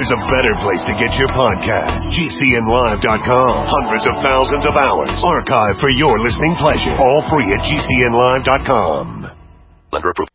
there's a better place to get your podcast. GCNlive.com. Hundreds of thousands of hours archived for your listening pleasure. All free at GCNlive.com. Lender approved.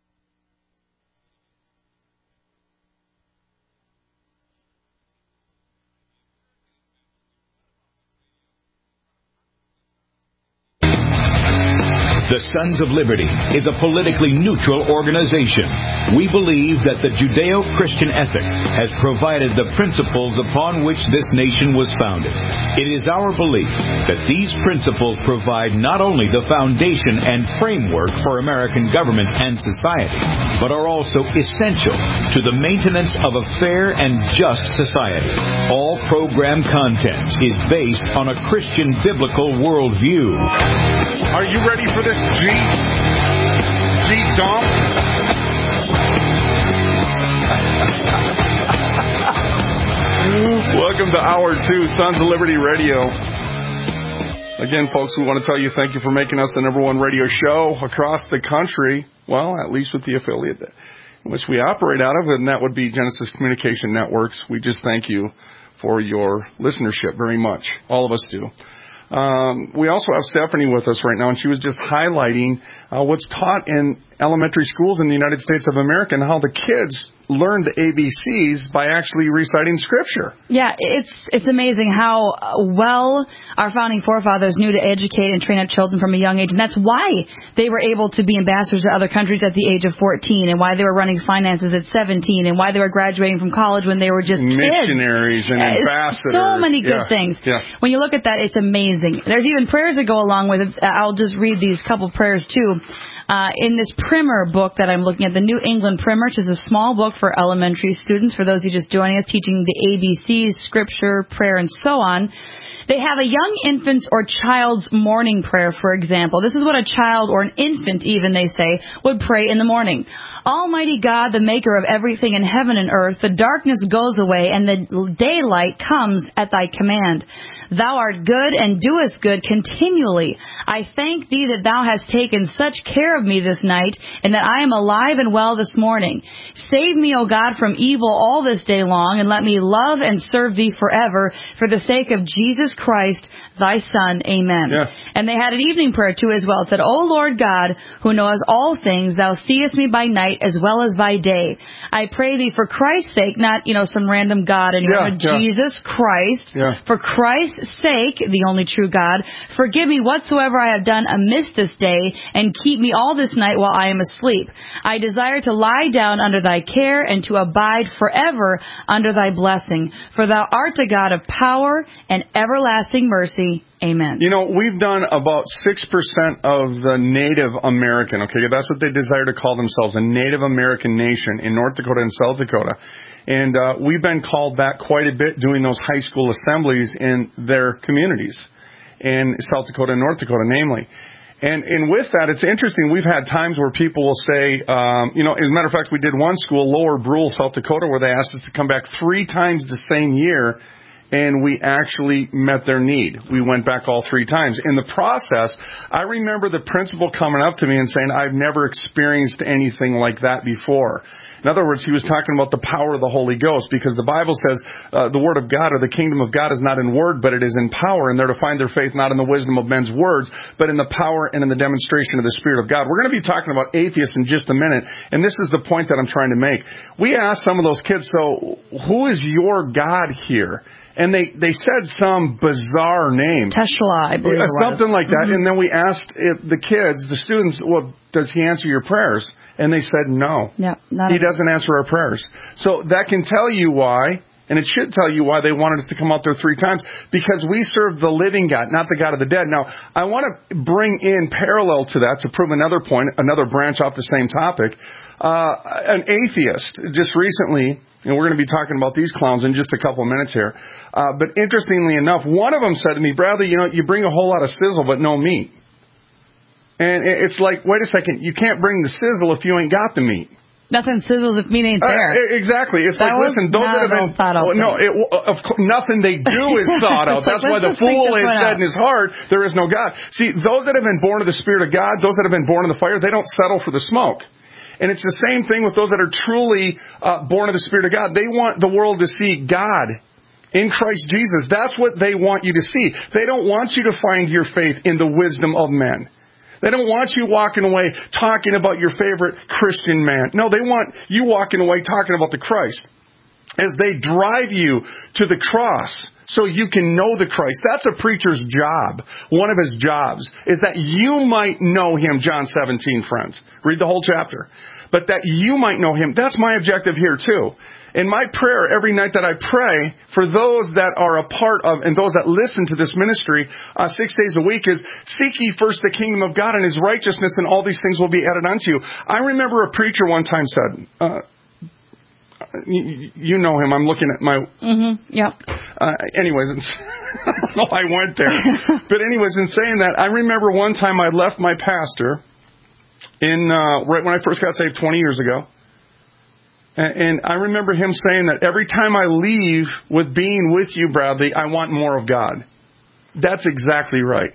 The Sons of Liberty is a politically neutral organization. We believe that the Judeo-Christian ethic has provided the principles upon which this nation was founded. It is our belief that these principles provide not only the foundation and framework for American government and society, but are also essential to the maintenance of a fair and just society. All program content is based on a Christian biblical worldview. Are you ready for this? G-Dump. Welcome to Hour 2, Sons of Liberty Radio. Again, folks, we want to tell you thank you for making us the number one radio show across the country. Well, at least with the affiliate in which we operate out of, and that would be Genesis Communication Networks. We just thank you for your listenership very much. All of us do. We also have Stephanie with us right now, and she was just highlighting what's taught in elementary schools in the United States of America and how the kids learn the ABCs by actually reciting Scripture. Yeah, it's amazing how well our founding forefathers knew to educate and train up children from a young age, and that's why they were able to be ambassadors to other countries at the age of 14, and why they were running finances at 17, and why they were graduating from college when they were just missionaries kids. And ambassadors. So many good things. Yeah. When you look at that, it's amazing. There's even prayers that go along with it. I'll just read these couple prayers, too. In this primer book that I'm looking at, the New England Primer, which is a small book for elementary students, for those who are just joining us, teaching the ABCs, Scripture, prayer, and so on. They have a young infant's or child's morning prayer, for example. This is what a child, or an infant even, they say, would pray in the morning. Almighty God, the maker of everything in heaven and earth, the darkness goes away and the daylight comes at thy command. Thou art good and doest good continually. I thank thee that thou hast taken such care of me this night, and that I am alive and well this morning. Save me, O God, from evil all this day long, and let me love and serve thee forever, for the sake of Jesus Christ, thy Son. Amen. Yeah. And they had an evening prayer, too, as well. It said, O Lord God, who knowest all things, thou seest me by night as well as by day. I pray thee for Christ's sake, not, some random God anymore, but Jesus Christ. Yeah. For Christ's sake, the only true God, forgive me whatsoever I have done amiss this day, and keep me all this night while I am asleep. I desire to lie down under thy care, and to abide forever under thy blessing. For thou art a God of power and everlasting mercy. Amen. We've done about 6% of the Native American, okay, that's what they desire to call themselves, a Native American nation in North Dakota and South Dakota. And we've been called back quite a bit doing those high school assemblies in their communities, in South Dakota and North Dakota, namely. And with that, it's interesting. We've had times where people will say, as a matter of fact, we did one school, Lower Brule, South Dakota, where they asked us to come back 3 times the same year, and we actually met their need. We went back all 3 times. In the process, I remember the principal coming up to me and saying, I've never experienced anything like that before. In other words, he was talking about the power of the Holy Ghost, because the Bible says the Word of God, or the kingdom of God, is not in word, but it is in power, and they're to find their faith not in the wisdom of men's words, but in the power and in the demonstration of the Spirit of God. We're going to be talking about atheists in just a minute, and this is the point that I'm trying to make. We asked some of those kids, so who is your God here? And they said some bizarre name. Tesla, I believe. Something like that. Mm-hmm. And then we asked the kids, the students, well, does he answer your prayers? And they said no. Yeah, he doesn't answer our prayers. So that can tell you why, and it should tell you why they wanted us to come out there 3 times, because we serve the living God, not the God of the dead. Now, I want to bring in parallel to that to prove another point, another branch off the same topic. An atheist just recently, and we're going to be talking about these clowns in just a couple of minutes here. But interestingly enough, one of them said to me, Bradley, you bring a whole lot of sizzle, but no meat. And it's like, wait a second, you can't bring the sizzle if you ain't got the meat. Nothing sizzles if meat ain't there. Exactly. It's that like, listen, those that have been thought out. Nothing they do is thought out. That's why the fool has said in his heart, there is no God. See, those that have been born of the Spirit of God, those that have been born of the fire, they don't settle for the smoke. And it's the same thing with those that are truly born of the Spirit of God. They want the world to see God in Christ Jesus. That's what they want you to see. They don't want you to find your faith in the wisdom of men. They don't want you walking away talking about your favorite Christian man. No, they want you walking away talking about the Christ. As they drive you to the cross so you can know the Christ. That's a preacher's job. One of his jobs is that you might know him, John 17, friends. Read the whole chapter. But that you might know him. That's my objective here too. In my prayer every night that I pray for those that are a part of and those that listen to this ministry 6 days a week is, seek ye first the kingdom of God and his righteousness, and all these things will be added unto you. I remember a preacher one time said, you know him. I'm looking at my... Yep. Anyways, I don't know I went there. But anyways, in saying that, I remember one time I left my pastor right when I first got saved 20 years ago. And I remember him saying that every time I leave with being with you, Bradley, I want more of God. That's exactly right.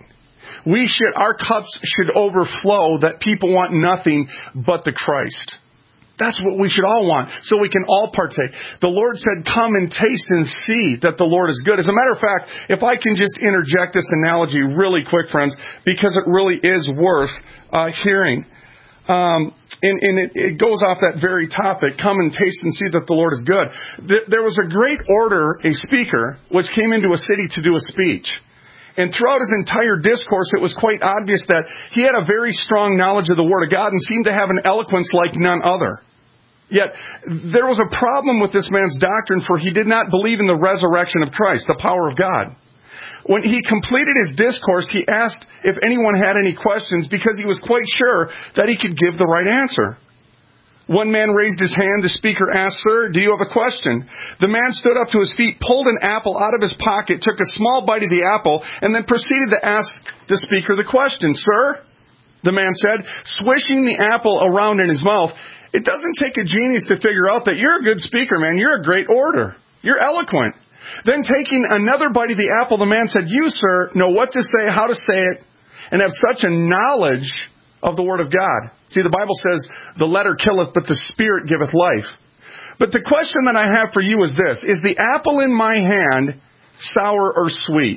Our cups should overflow that people want nothing but the Christ. That's what we should all want, so we can all partake. The Lord said, come and taste and see that the Lord is good. As a matter of fact, if I can just interject this analogy really quick, friends, because it really is worth hearing. And it goes off that very topic, come and taste and see that the Lord is good. There was a great orator, a speaker, which came into a city to do a speech. And throughout his entire discourse, it was quite obvious that he had a very strong knowledge of the Word of God and seemed to have an eloquence like none other. Yet, there was a problem with this man's doctrine, for he did not believe in the resurrection of Christ, the power of God. When he completed his discourse, he asked if anyone had any questions because he was quite sure that he could give the right answer. One man raised his hand. The speaker asked, sir, do you have a question? The man stood up to his feet, pulled an apple out of his pocket, took a small bite of the apple, and then proceeded to ask the speaker the question. Sir, the man said, swishing the apple around in his mouth, it doesn't take a genius to figure out that you're a good speaker, man. You're a great orator. You're eloquent. Then taking another bite of the apple, the man said, you, sir, know what to say, how to say it, and have such a knowledge of the Word of God. See, the Bible says, the letter killeth, but the Spirit giveth life. But the question that I have for you is this. Is the apple in my hand sour or sweet?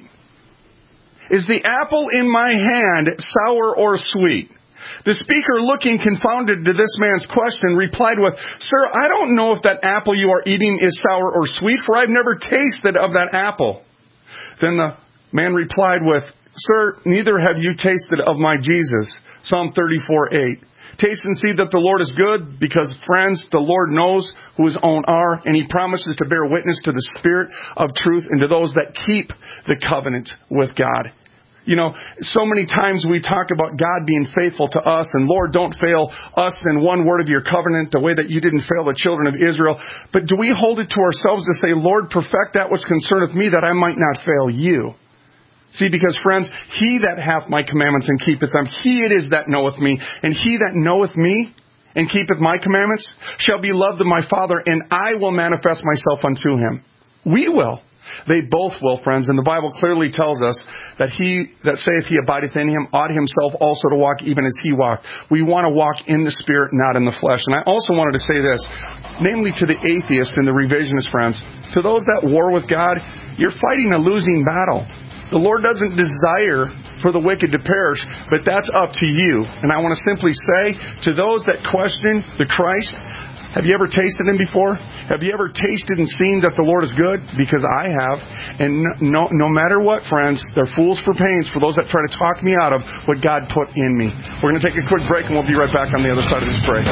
Is the apple in my hand sour or sweet? The speaker, looking confounded to this man's question, replied with, sir, I don't know if that apple you are eating is sour or sweet, for I've never tasted of that apple. Then the man replied with, sir, neither have you tasted of my Jesus. Psalm 34:8. Taste and see that the Lord is good, because, friends, the Lord knows who his own are, and he promises to bear witness to the Spirit of truth and to those that keep the covenant with God. You know, so many times we talk about God being faithful to us, and Lord, don't fail us in one word of your covenant, the way that you didn't fail the children of Israel. But do we hold it to ourselves to say, Lord, perfect that which concerneth me, that I might not fail you? See, because, friends, he that hath my commandments and keepeth them, he it is that knoweth me. And he that knoweth me and keepeth my commandments shall be loved of my Father, and I will manifest myself unto him. We will. They both will, friends. And the Bible clearly tells us that he that saith he abideth in him ought himself also to walk even as he walked. We want to walk in the Spirit, not in the flesh. And I also wanted to say this, namely to the atheist and the revisionist friends. To those that war with God, you're fighting a losing battle. The Lord doesn't desire for the wicked to perish, but that's up to you. And I want to simply say to those that question the Christ, have you ever tasted him before? Have you ever tasted and seen that the Lord is good? Because I have. And no matter what, friends, they're fools for pains for those that try to talk me out of what God put in me. We're going to take a quick break, and we'll be right back on the other side of this break.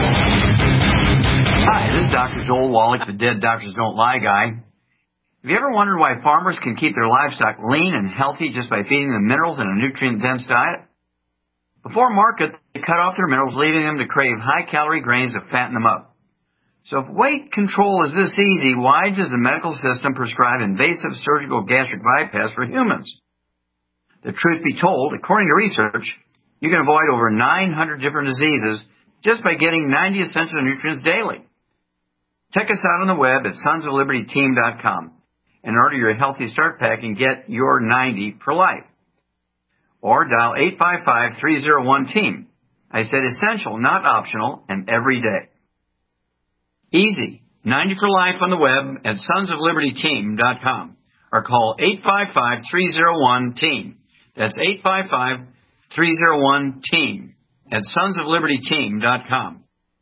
Hi, this is Dr. Joel Wallach, the Dead Doctors Don't Lie guy. Have you ever wondered why farmers can keep their livestock lean and healthy just by feeding them minerals in a nutrient-dense diet? Before market, they cut off their minerals, leaving them to crave high-calorie grains to fatten them up. So if weight control is this easy, why does the medical system prescribe invasive surgical gastric bypass for humans? The truth be told, according to research, you can avoid over 900 different diseases just by getting 90 essential nutrients daily. Check us out on the web at sonsoflibertyteam.com and order your Healthy Start Pack and get your 90 for life. Or dial 855-301-TEAM. I said essential, not optional, and every day. Easy. 90 for life on the web at sonsoflibertyteam.com or call 855-301-TEAM. That's 855-301-TEAM at sonsoflibertyteam.com.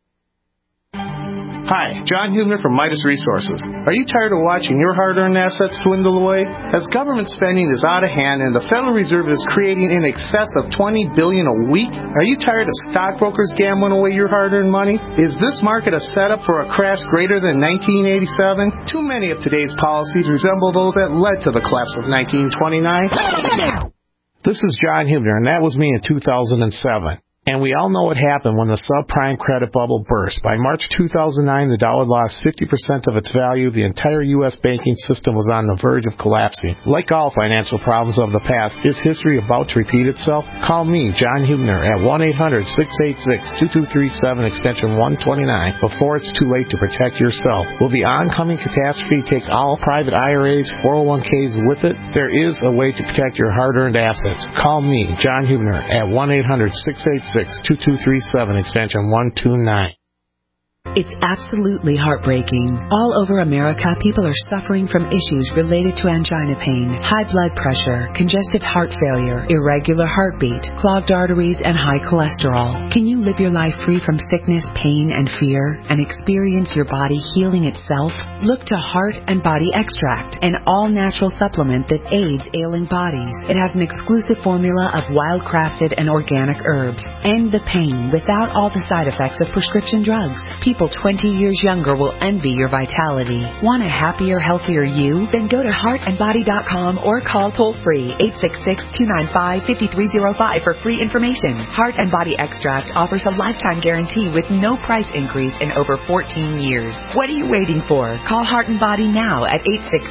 Hi, John Hubner from Midas Resources. Are you tired of watching your hard-earned assets dwindle away? As government spending is out of hand and the Federal Reserve is creating in excess of $20 billion a week, are you tired of stockbrokers gambling away your hard-earned money? Is this market a setup for a crash greater than 1987? Too many of today's policies resemble those that led to the collapse of 1929. This is John Hubner, and that was me in 2007. And we all know what happened when the subprime credit bubble burst. By March 2009, the dollar lost 50% of its value. The entire U.S. banking system was on the verge of collapsing. Like all financial problems of the past, is history about to repeat itself? Call me, John Hubner, at 1-800-686-2237, extension 129, before it's too late to protect yourself. Will the oncoming catastrophe take all private IRAs, 401ks with it? There is a way to protect your hard-earned assets. Call me, John Hubner, at 1-800-686-2237, extension 129. It's absolutely heartbreaking. All over America, people are suffering from issues related to angina pain, high blood pressure, congestive heart failure, irregular heartbeat, clogged arteries, and high cholesterol. Can you live your life free from sickness, pain, and fear, and experience your body healing itself? Look to Heart and Body Extract, an all-natural supplement that aids ailing bodies. It has an exclusive formula of wild-crafted and organic herbs. End the pain without all the side effects of prescription drugs. People 20 years younger will envy your vitality. Want a happier, healthier you? Then go to heartandbody.com or call toll-free 866-295-5305 for free information. Heart and Body Extract offers a lifetime guarantee with no price increase in over 14 years. What are you waiting for? Call Heart and Body now at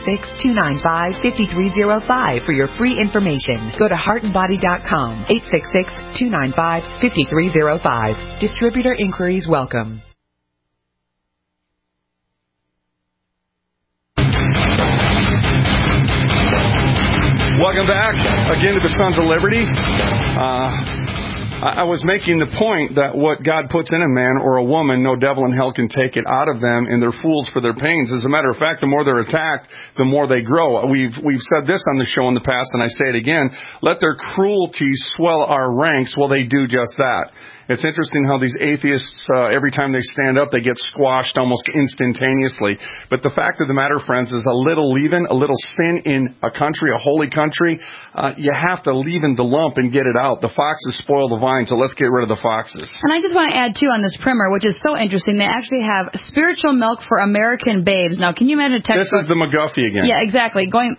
866-295-5305 for your free information. Go to heartandbody.com, 866-295-5305. Distributor inquiries welcome. Welcome back again to the Sons of Liberty. I was making the point that what God puts in a man or a woman, no devil in hell can take it out of them, and they're fools for their pains. As a matter of fact, the more they're attacked, the more they grow. We've said this on the show in the past, and I say it again. Let their cruelty swell our ranks. Well, they do just that. It's interesting how these atheists, every time they stand up, they get squashed almost instantaneously. But the fact of the matter, friends, is a little leaven, a little sin in a country, a holy country, you have to leaven the lump and get it out. The foxes spoil the vine, so let's get rid of the foxes. And I just want to add, too, on this primer, which is so interesting, they actually have spiritual milk for American babes. Now, can you imagine a text? This is the McGuffey again. Yeah, exactly. Going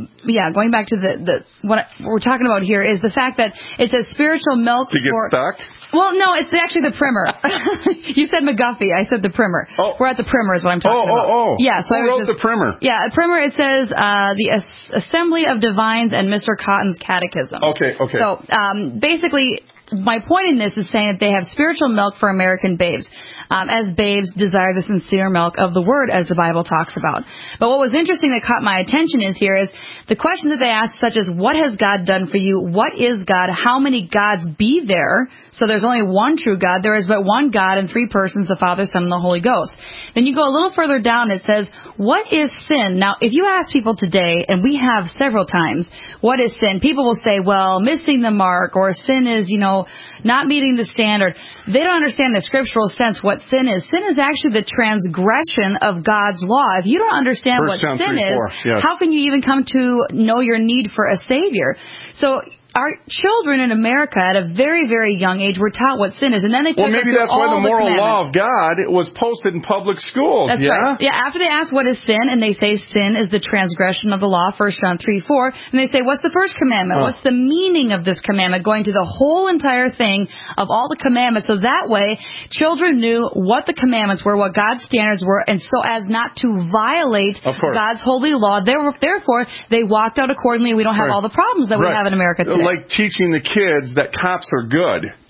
back to what we're talking about here is the fact that it says spiritual milk to get stuck? Well, no, it's actually the primer. You said McGuffey. I said the primer. Oh. We're at the primer is what I'm talking about. Yeah, so who wrote the primer? Yeah, the primer, it says the Assembly of Divines and Mr. Cotton's Catechism. Okay. So, basically, my point in this is saying that they have spiritual milk for American babes, as babes desire the sincere milk of the Word, as the Bible talks about. But what was interesting that caught my attention is the questions that they ask, such as, what has God done for you? What is God? How many gods be there? So there's only one true God. There is but one God in three persons, the Father, Son, and the Holy Ghost. Then you go a little further down, it says, what is sin? Now, if you ask people today, and we have several times, what is sin? People will say, well, missing the mark, or sin is, not meeting the standard. They don't understand the scriptural sense what sin is. Sin is actually the transgression of God's law. If you don't understand what sin is, how can you even come to know your need for a Savior? So our children in America at a very, very young age were taught what sin is, and then they took maybe that's why the moral law of God was posted in public schools. That's right. Yeah, after they ask what is sin, and they say sin is the transgression of the law, 1 John 3:4, and they say, what's the first commandment? What's the meaning of this commandment? Going to the whole entire thing of all the commandments, so that way children knew what the commandments were, what God's standards were, and so as not to violate God's holy law. Therefore, they walked out accordingly. We don't have all the problems that we have in America today. Like teaching the kids that cops are good.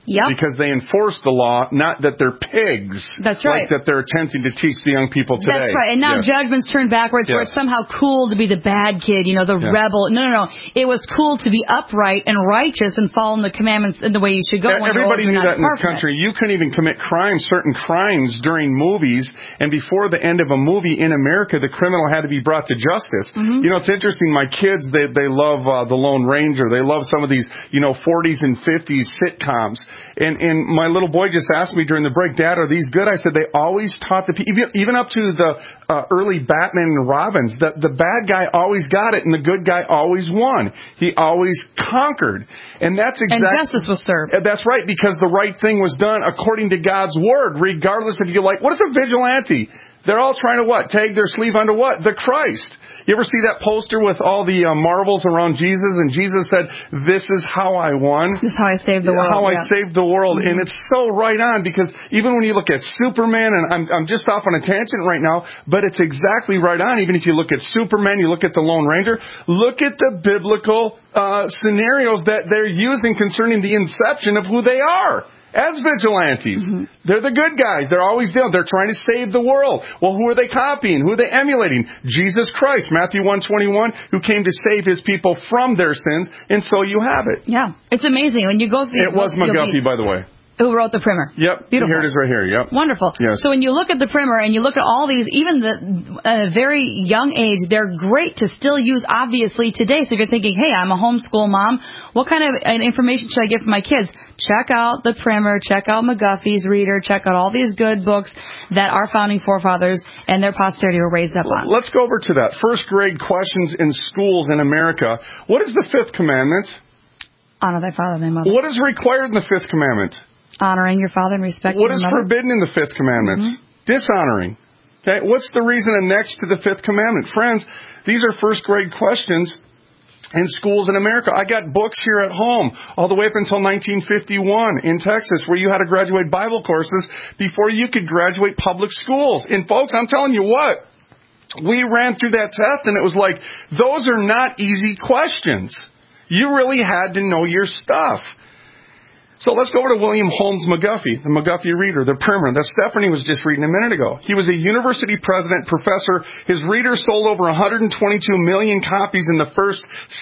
Yep. Because they enforce the law, not that they're pigs. That's right. Like that they're attempting to teach the young people today. That's right. And now judgment's turned backwards where it's somehow cool to be the bad kid, the rebel. No. It was cool to be upright and righteous and following the commandments in the way you should go. Everybody knew that in this country. You couldn't even commit certain crimes during movies, and before the end of a movie in America, the criminal had to be brought to justice. Mm-hmm. It's interesting. My kids, they love The Lone Ranger. They love some of these, 40s and 50s sitcoms. And my little boy just asked me during the break, Dad, are these good? I said, they always taught even up to the early Batman and Robins, the bad guy always got it and the good guy always won. He always conquered. And that's exactly. And justice was served. That's right, because the right thing was done according to God's word, regardless if you like. What is a vigilante? They're all trying to what? Tag their sleeve onto what? The Christ. You ever see that poster with all the marvels around Jesus? And Jesus said, this is how I won. This is how I saved the world. How I saved the world. Mm-hmm. And it's so right on, because even when you look at Superman, and I'm just off on a tangent right now, but it's exactly right on. Even if you look at Superman, you look at the Lone Ranger, look at the biblical scenarios that they're using concerning the inception of who they are. As vigilantes. Mm-hmm. They're the good guys. They're always down. They're trying to save the world. Well, who are they copying? Who are they emulating? Jesus Christ, Matthew 1:21, who came to save his people from their sins, and so you have it. Yeah. It's amazing. When you go through it was McGuffey, by the way. Who wrote the primer. Yep. Beautiful. Here it is right here. Yep. Wonderful. Yes. So when you look at the primer and you look at all these, even the very young age, they're great to still use, obviously, today. So if you're thinking, hey, I'm a homeschool mom, what kind of information should I get for my kids? Check out the primer. Check out McGuffey's Reader. Check out all these good books that our founding forefathers and their posterity were raised up on. Let's go over to that. First grade questions in schools in America. What is the fifth commandment? Honor thy father and thy mother. What is required in the fifth commandment? Honoring your father and respecting your mother. What is forbidden in the fifth commandment? Mm-hmm. Dishonoring. Okay, what's the reason annexed to the fifth commandment? Friends, these are first grade questions in schools in America. I got books here at home all the way up until 1951 in Texas, where you had to graduate Bible courses before you could graduate public schools. And folks, I'm telling you what, we ran through that test and it was like, those are not easy questions. You really had to know your stuff. So let's go over to William Holmes McGuffey, the McGuffey Reader, the primer that Stephanie was just reading a minute ago. He was a university president, professor. His reader sold over 122 million copies in the first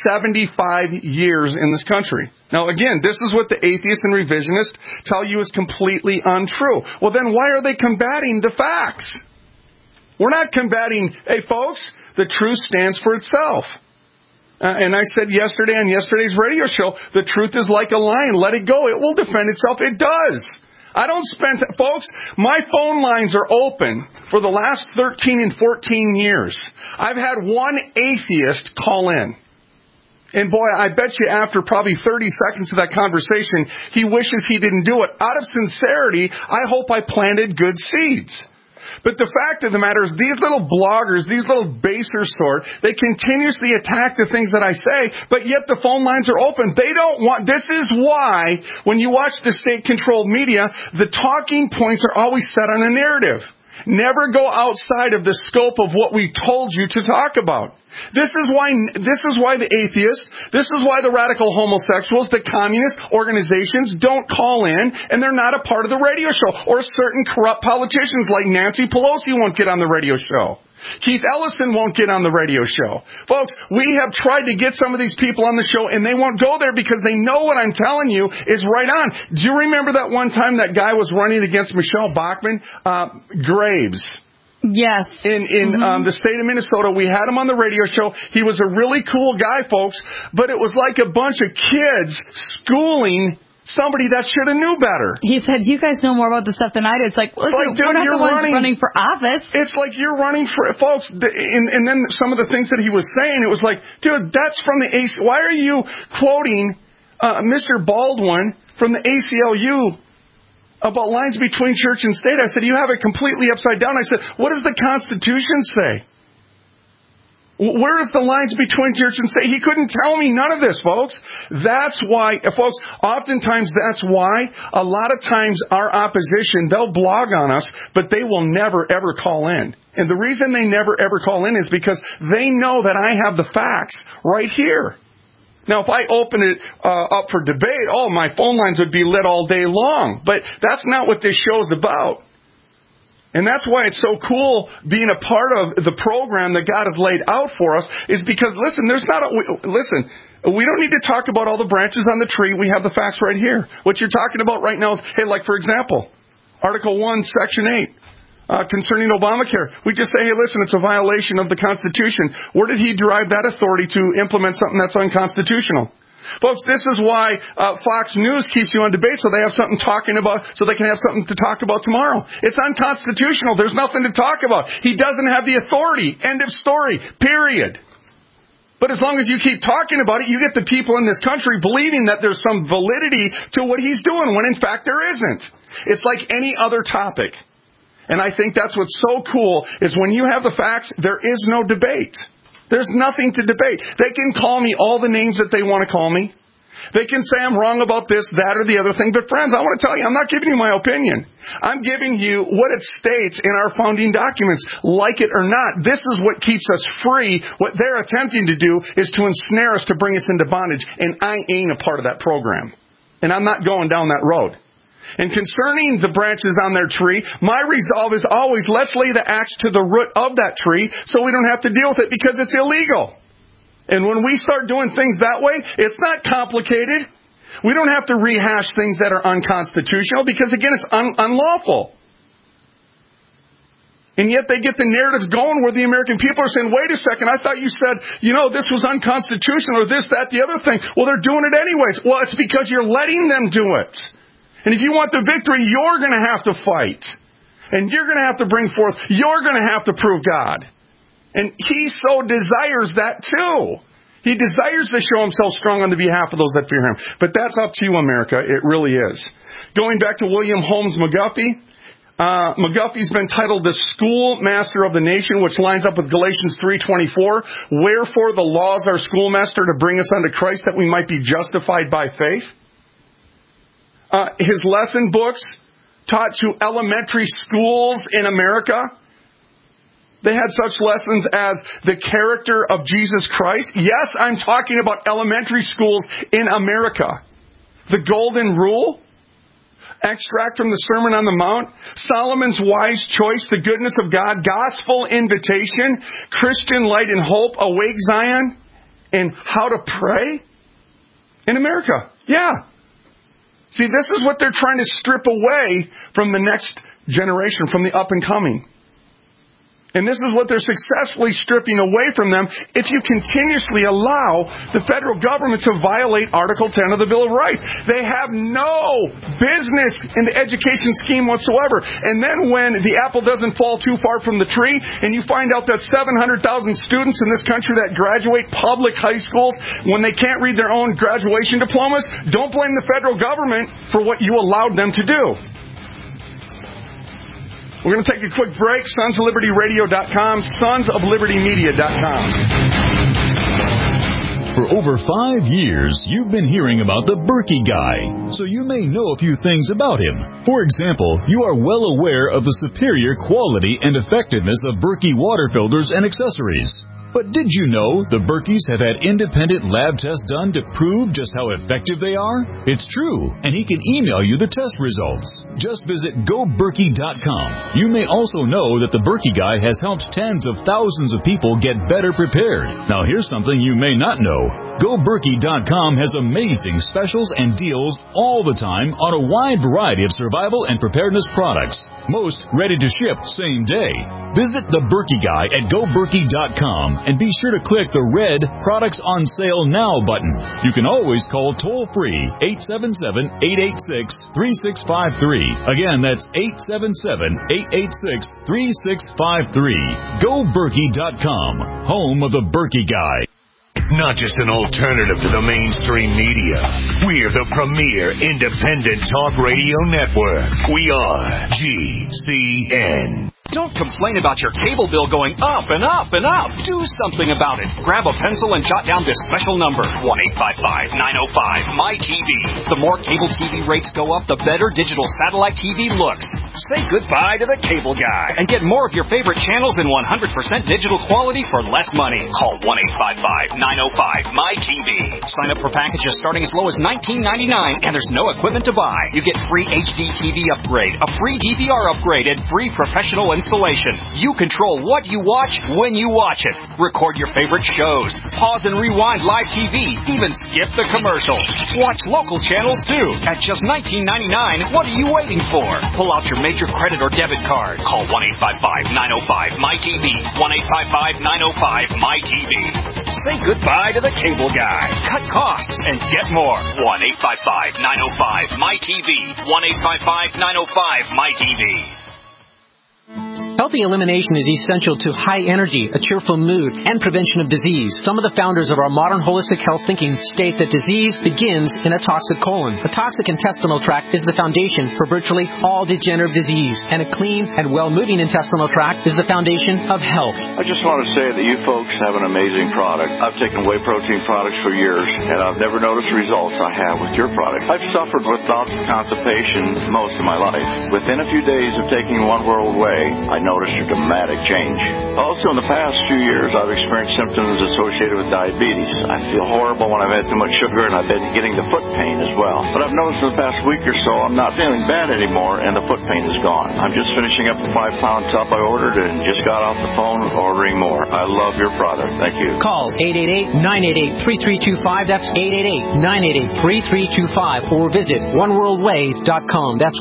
75 years in this country. Now, again, this is what the atheists and revisionists tell you is completely untrue. Well, then why are they combating the facts? We're not combating, hey, folks, the truth stands for itself. And I said yesterday on yesterday's radio show, the truth is like a lion. Let it go. It will defend itself. It does. I don't spend... Folks, my phone lines are open for the last 13 and 14 years. I've had one atheist call in. And boy, I bet you after probably 30 seconds of that conversation, he wishes he didn't do it. Out of sincerity, I hope I planted good seeds. But the fact of the matter is, these little bloggers, these little baser sort, they continuously attack the things that I say, but yet the phone lines are open. They don't want... This is why, when you watch the state-controlled media, the talking points are always set on a narrative. Never go outside of the scope of what we told you to talk about. This is why the atheists, this is why the radical homosexuals, the communist organizations don't call in, and they're not a part of the radio show. Or certain corrupt politicians like Nancy Pelosi won't get on the radio show. Keith Ellison won't get on the radio show. Folks, we have tried to get some of these people on the show, and they won't go there because they know what I'm telling you is right on. Do you remember that one time that guy was running against Michelle Bachmann? Graves. Yes. In the state of Minnesota, we had him on the radio show. He was a really cool guy, folks, but it was like a bunch of kids schooling somebody that should have knew better. He said, you guys know more about this stuff than I do. It's like, listen, dude, we're not the ones running for office. It's like you're running for, folks, and then some of the things that he was saying, it was like, dude, that's from the AC. Why are you quoting Mr. Baldwin from the ACLU about lines between church and state? I said, you have it completely upside down. I said, what does the Constitution say? Where is the lines between church and state? He couldn't tell me none of this, folks. That's why, folks, oftentimes that's why a lot of times our opposition, they'll blog on us, but they will never, ever call in. And the reason they never, ever call in is because they know that I have the facts right here. Now, if I open it up for debate, my phone lines would be lit all day long. But that's not what this show's about. And that's why it's so cool being a part of the program that God has laid out for us, is because, listen, we don't need to talk about all the branches on the tree. We have the facts right here. What you're talking about right now is, hey, like, for example, Article 1, Section 8, concerning Obamacare. We just say, hey, listen, it's a violation of the Constitution. Where did he derive that authority to implement something that's unconstitutional? Folks, this is why Fox News keeps you on debate, so they have something talking about, so they can have something to talk about tomorrow. It's unconstitutional. There's nothing to talk about. He doesn't have the authority. End of story. Period. But as long as you keep talking about it, you get the people in this country believing that there's some validity to what he's doing, when in fact there isn't. It's like any other topic. And I think that's what's so cool, is when you have the facts, there is no debate. There's nothing to debate. They can call me all the names that they want to call me. They can say I'm wrong about this, that, or the other thing. But friends, I want to tell you, I'm not giving you my opinion. I'm giving you what it states in our founding documents. Like it or not, this is what keeps us free. What they're attempting to do is to ensnare us, to bring us into bondage. And I ain't a part of that program. And I'm not going down that road. And concerning the branches on their tree, my resolve is always, let's lay the axe to the root of that tree so we don't have to deal with it, because it's illegal. And when we start doing things that way, it's not complicated. We don't have to rehash things that are unconstitutional, because, again, it's unlawful. And yet they get the narratives going where the American people are saying, wait a second, I thought you said, this was unconstitutional, or this, that, the other thing. Well, they're doing it anyways. Well, it's because you're letting them do it. And if you want the victory, you're going to have to fight. And you're going to have to bring forth, you're going to have to prove God. And he so desires that too. He desires to show himself strong on the behalf of those that fear him. But that's up to you, America. It really is. Going back to William Holmes McGuffey, McGuffey's been titled the schoolmaster of the nation, which lines up with Galatians 3:24. Wherefore the laws are schoolmaster to bring us unto Christ, that we might be justified by faith. His lesson books taught to elementary schools in America. They had such lessons as the character of Jesus Christ. Yes, I'm talking about elementary schools in America. The Golden Rule, extract from the Sermon on the Mount, Solomon's Wise Choice, the Goodness of God, Gospel Invitation, Christian Light and Hope, Awake Zion, and How to Pray in America. Yeah. See, this is what they're trying to strip away from the next generation, from the up and coming. And this is what they're successfully stripping away from them if you continuously allow the federal government to violate Article 10 of the Bill of Rights. They have no business in the education scheme whatsoever. And then when the apple doesn't fall too far from the tree, and you find out that 700,000 students in this country that graduate public high schools, when they can't read their own graduation diplomas, don't blame the federal government for what you allowed them to do. We're going to take a quick break. SonsOfLibertyRadio.com, SonsOfLibertyMedia.com. For over 5 years, you've been hearing about the Berkey Guy, so you may know a few things about him. For example, you are well aware of the superior quality and effectiveness of Berkey water filters and accessories. But did you know the Berkeys have had independent lab tests done to prove just how effective they are? It's true, and he can email you the test results. Just visit GoBerkey.com. You may also know that the Berkey Guy has helped tens of thousands of people get better prepared. Now here's something you may not know. GoBerkey.com has amazing specials and deals all the time on a wide variety of survival and preparedness products. Most ready to ship same day. Visit the Berkey Guy at GoBerkey.com and be sure to click the red Products on Sale Now button. You can always call toll-free 877-886-3653. Again, that's 877-886-3653. GoBerkey.com, home of the Berkey Guy. Not just an alternative to the mainstream media. We're the premier independent talk radio network. We are GCN. Don't complain about your cable bill going up and up and up. Do something about it. Grab a pencil and jot down this special number, 1-855-905-MY-TV. The more cable TV rates go up, the better digital satellite TV looks. Say goodbye to the cable guy and get more of your favorite channels in 100% digital quality for less money. Call 1-855-905-MY-TV. Sign up for packages starting as low as $19.99, and there's no equipment to buy. You get free HD TV upgrade, a free DVR upgrade, and free professional installation. You control what you watch when you watch it. Record your favorite shows. Pause and rewind live TV. Even skip the commercials. Watch local channels too. At just $19.99, what are you waiting for? Pull out your major credit or debit card. Call 1-855-905-MY-TV. 1-855-905-MY-TV. Say goodbye to the cable guy. Cut costs and get more. 1-855-905-MY-TV. 1-855-905-MY-TV. Healthy elimination is essential to high energy, a cheerful mood, and prevention of disease. Some of the founders of our modern holistic health thinking state that disease begins in a toxic colon. A toxic intestinal tract is the foundation for virtually all degenerative disease, and a clean and well-moving intestinal tract is the foundation of health. I just want to say that you folks have an amazing product. I've taken whey protein products for years, and I've never noticed the results I have with your product. I've suffered with bouts of constipation most of my life. Within a few days of taking One World Whey, I noticed a dramatic change. Also, in the past few years, I've experienced symptoms associated with diabetes. I feel horrible when I've had too much sugar, and I've been getting the foot pain as well. But I've noticed in the past week or so, I'm not feeling bad anymore, and the foot pain is gone. I'm just finishing up the 5-pound tub I ordered and just got off the phone ordering more. I love your product. Thank you. Call 888-988-3325. That's 888-988-3325. Or visit oneworldway.com. That's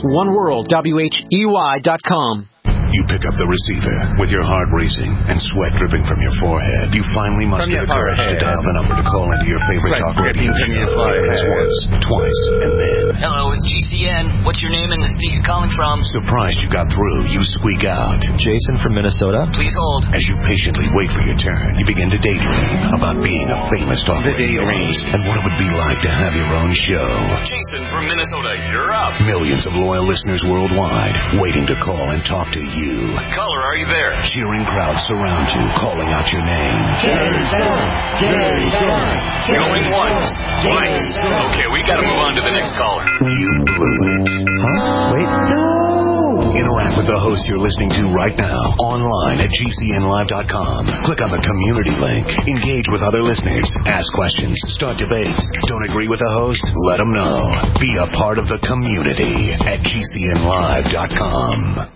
oneworld.com. You pick up the receiver with your heart racing and sweat dripping from your forehead. You finally muster the courage to dial the number to call into your favorite talk radio show. It's once, twice, and then... Hello, it's GCN. What's your name and the state you're calling from? Surprised you got through, you squeak out. Jason from Minnesota. Please hold. As you patiently wait for your turn, you begin to daydream about being a famous talk radio host and what it would be like to have your own show. Jason from Minnesota, you're up. Millions of loyal listeners worldwide waiting to call and talk to you. Caller, are you there? Cheering crowds surround you, calling out your name. Jason! Jason! Going once, twice. Okay, we gotta move on to the next caller. You blew it. Huh? Wait, no! Interact with the host you're listening to right now, online at GCNlive.com. Click on the community link. Engage with other listeners. Ask questions. Start debates. Don't agree with the host? Let them know. Be a part of the community at GCNlive.com.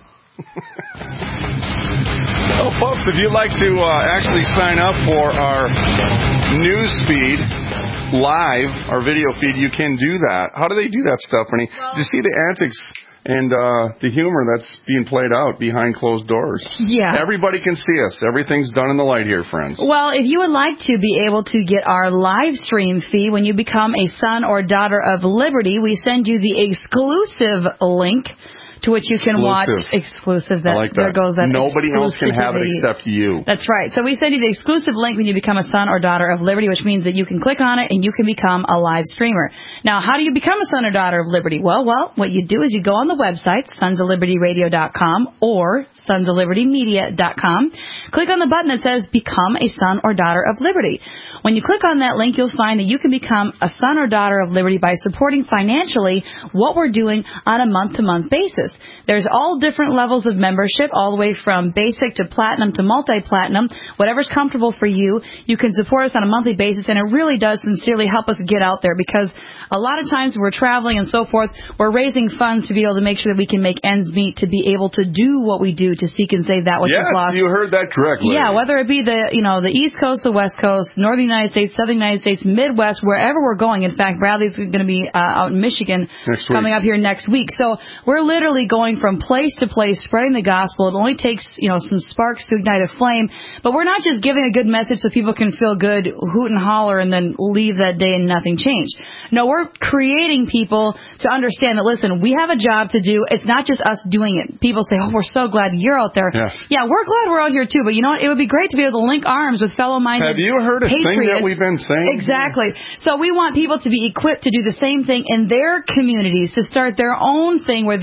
Well, folks, if you'd like to actually sign up for our news feed live, our video feed, you can do that. How do they do that, Stephanie? Do you see the antics and the humor that's being played out behind closed doors? Yeah. Everybody can see us. Everything's done in the light here, friends. Well, if you would like to be able to get our live stream feed when you become a son or daughter of Liberty, we send you the exclusive link to which you can watch exclusive. I like that. There goes that. Nobody else can have it except you. That's right. So we send you the exclusive link when you become a son or daughter of Liberty, which means that you can click on it and you can become a live streamer. Now, how do you become a son or daughter of Liberty? Well, what you do is you go on the website, sonsoflibertyradio.com or sonsoflibertymedia.com. Click on the button that says Become a Son or Daughter of Liberty. When you click on that link, you'll find that you can become a son or daughter of Liberty by supporting financially what we're doing on a month-to-month basis. There's all different levels of membership, all the way from basic to platinum to multi-platinum. Whatever's comfortable for you, you can support us on a monthly basis, and it really does sincerely help us get out there, because a lot of times we're traveling and so forth, we're raising funds to be able to make sure that we can make ends meet to be able to do what we do to seek and save that which is lost. Yes, you heard that correctly. Yeah, whether it be the East Coast, the West Coast, Northern United States, Southern United States, Midwest, wherever we're going. In fact, Bradley's going to be out in Michigan coming up here next week. So we're literally going from place to place, spreading the gospel. It only takes, some sparks to ignite a flame. But we're not just giving a good message so people can feel good, hoot and holler, and then leave that day and nothing changed. No, we're creating people to understand that, listen, we have a job to do. It's not just us doing it. People say, oh, we're so glad you're out there. Yeah, we're glad we're out here too. But you know what? It would be great to be able to link arms with fellow-minded Have you heard a patriots. thing that we've been saying? Exactly. So we want people to be equipped to do the same thing in their communities, to start their own thing where they're reaching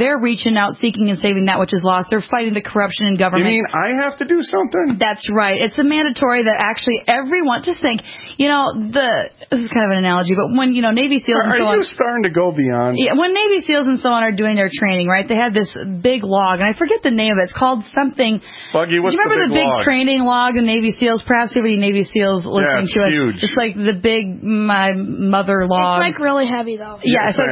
mission out seeking and saving that which is lost. They're fighting the corruption in government. You mean I have to do something? That's right. It's a mandatory that actually everyone, just think, this is kind of an analogy, but when, Navy SEALs and so on. Are you starting to go beyond? Yeah, when Navy SEALs and so on are doing their training, right, they have this big log, and I forget the name of it. It's called something. Buggy, what's do you remember the big log? training log in Navy SEALs? Perhaps you have any Navy SEAls listening to us. Huge. It's like the big my mother log. It's like really heavy, though. Yeah, so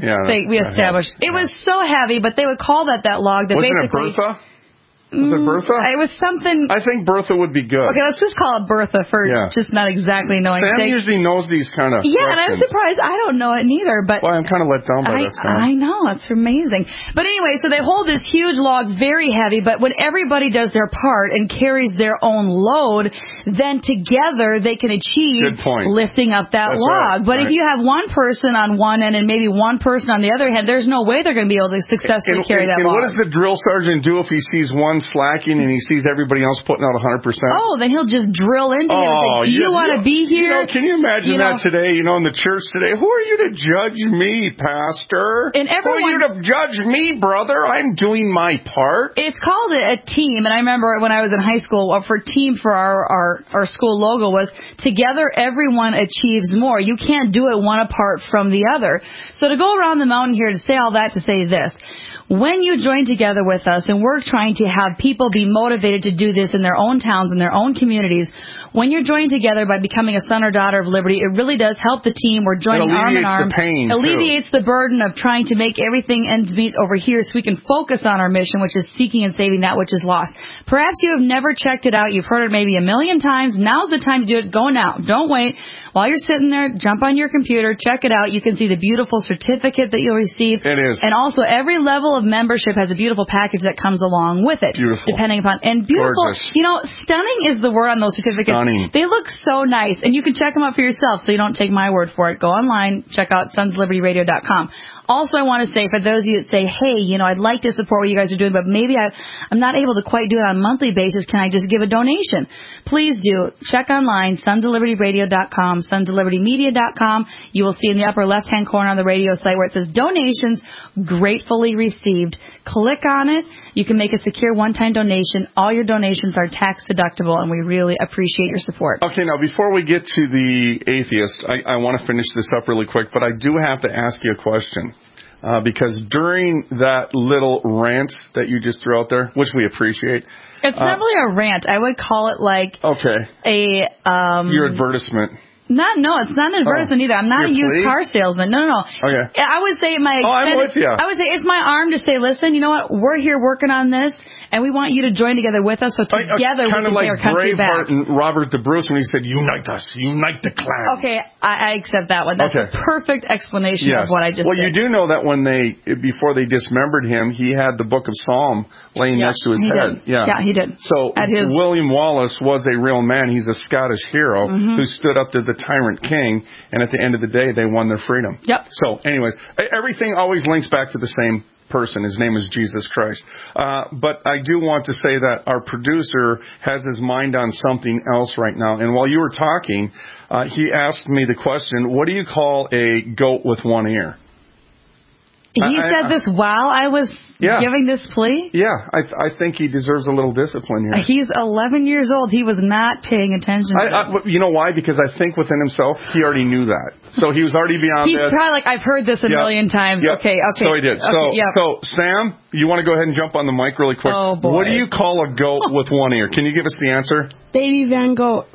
we established. It was so heavy, but they would call that log that Wasn't basically... it Bertha? Was it Bertha? It was something... I think Bertha would be good. Okay, let's just call it Bertha for just not exactly knowing. Sam usually knows these kind of Yeah, questions. and I'm surprised I don't know it neither. But well, I'm kind of let down by that, Sam. I know, it's amazing. But anyway, so they hold this huge log, very heavy, but when everybody does their part and carries their own load, then together they can achieve lifting up that log. But if you have one person on one end and maybe one person on the other end, there's no way they're going to be able to successfully carry that log. And what does the drill sergeant do if he sees one slacking and he sees everybody else putting out 100%? Oh, then he'll just drill into him and say, do you want to be here? Can you imagine that today, in the church today? Who are you to judge me, pastor? And everyone, who are you to judge me, brother? I'm doing my part. It's called a team, and I remember when I was in high school, for our school logo was, together everyone achieves more. You can't do it one apart from the other. So to go around the mountain here to say all that, to say this, when you join together with us, and we're trying to have people be motivated to do this in their own towns, in their own communities, when you're joined together by becoming a son or daughter of liberty, it really does help the team. We're joining arm in arm. The pain, alleviates the burden of trying to make everything ends meet over here so we can focus on our mission, which is seeking and saving that which is lost. Perhaps you have never checked it out. You've heard it maybe a million times. Now's the time to do it. Go now. Don't wait. While you're sitting there, jump on your computer, check it out. You can see the beautiful certificate that you'll receive. It is. And also, every level of membership has a beautiful package that comes along with it. Beautiful. Depending upon, and beautiful, gorgeous. Stunning is the word on those certificates. Stunning. They look so nice, and you can check them out for yourself, so you don't take my word for it. Go online, check out sonslibertyradio.com. Also, I want to say, for those of you that say, hey, I'd like to support what you guys are doing, but maybe I'm not able to quite do it on a monthly basis, can I just give a donation? Please do. Check online, sonsoflibertyradio.com, sonsoflibertymedia.com. You will see in the upper left-hand corner on the radio site where it says donations gratefully received. Click on it. You can make a secure one-time donation. All your donations are tax-deductible, and we really appreciate your support. Okay, now, before we get to the atheist, I want to finish this up really quick, but I do have to ask you a question. Because during that little rant that you just threw out there, which we appreciate. It's not really a rant. I would call it like your advertisement. No, it's not an advertisement either. I'm not a used car salesman. No. Okay. I would say I'm with you. I would say it's my arm to say, listen, you know what? We're here working on this, and we want you to join together with us, so together we can take our country back. Kind of like Braveheart and Robert the Bruce when he said, unite us, unite the clan. Okay, I accept that one. That's a perfect explanation of what I just said. Well, you do know that before they dismembered him, he had the book of Psalm laying next to his head. Yeah, he did. So William Wallace was a real man. He's a Scottish hero who stood up to the tyrant king, and at the end of the day, they won their freedom. Yep. So, anyways, everything always links back to the same person. His name is Jesus Christ. But I do want to say that our producer has his mind on something else right now. And while you were talking, he asked me the question, what do you call a goat with one ear? He said this while I was giving this plea? Yeah, I think he deserves a little discipline here. He's 11 years old. He was not paying attention. You know why? Because I think within himself, he already knew that. So he was already beyond He's probably like, I've heard this a million times. Yep. Okay. So he did. So Sam, you want to go ahead and jump on the mic really quick? Oh, boy. What do you call a goat with one ear? Can you give us the answer? Baby Van Goat.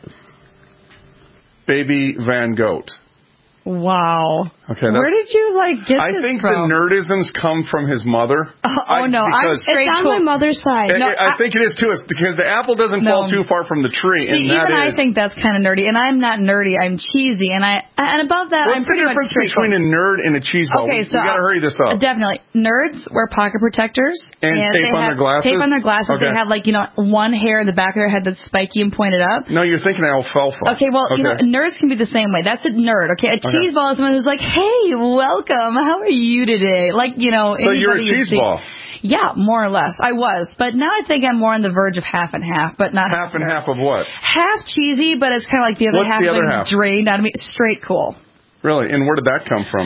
Baby Van Goat. Wow. Okay, where did you get I this think from? the nerdisms come from his mother. No, I'm straight It's on my mother's side. I think it is too. It's because the apple doesn't fall too far from the tree. See, and I think that's kind of nerdy, and I'm not nerdy. I'm cheesy, and above that, I'm pretty much straight. What's the difference between a nerd and a cheeseball? Okay, so we got to hurry this up. Definitely, nerds wear pocket protectors and tape on their glasses. Tape on their glasses. Okay. They have one hair in the back of their head that's spiky and pointed up. No, you're thinking alfalfa. Okay, well, nerds can be the same way. That's a nerd. Okay, a cheeseball is someone who's like, hey, welcome. How are you today? So you're a cheeseball. Yeah, more or less. I was. But now I think I'm more on the verge of half and half. But not half and half of what? Half cheesy, but it's kind of like the other half drained out of me. Straight cool. Really? And where did that come from?